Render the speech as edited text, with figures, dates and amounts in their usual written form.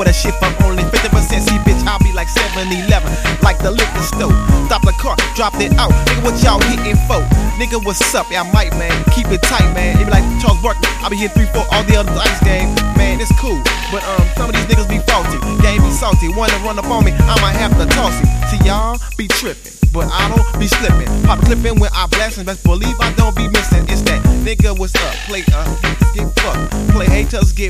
for that shit for only 50%. See, bitch, I'll be like 7-Eleven, like the liquor store. Stop the car, dropped it out. Nigga, what y'all hitting for? Nigga, what's up? Yeah, I might, man. Keep it tight, man. It be like Charles Barkley. I be hitting 3-4 all the other ice games. Man, it's cool, but some of these niggas be faulty. Game be salty. Wanna run up on me, I might have to toss him. See, y'all be tripping, but I don't be slipping. Pop a clipping when I blast and best believe I don't be missing. It's that nigga, what's up? Play haters get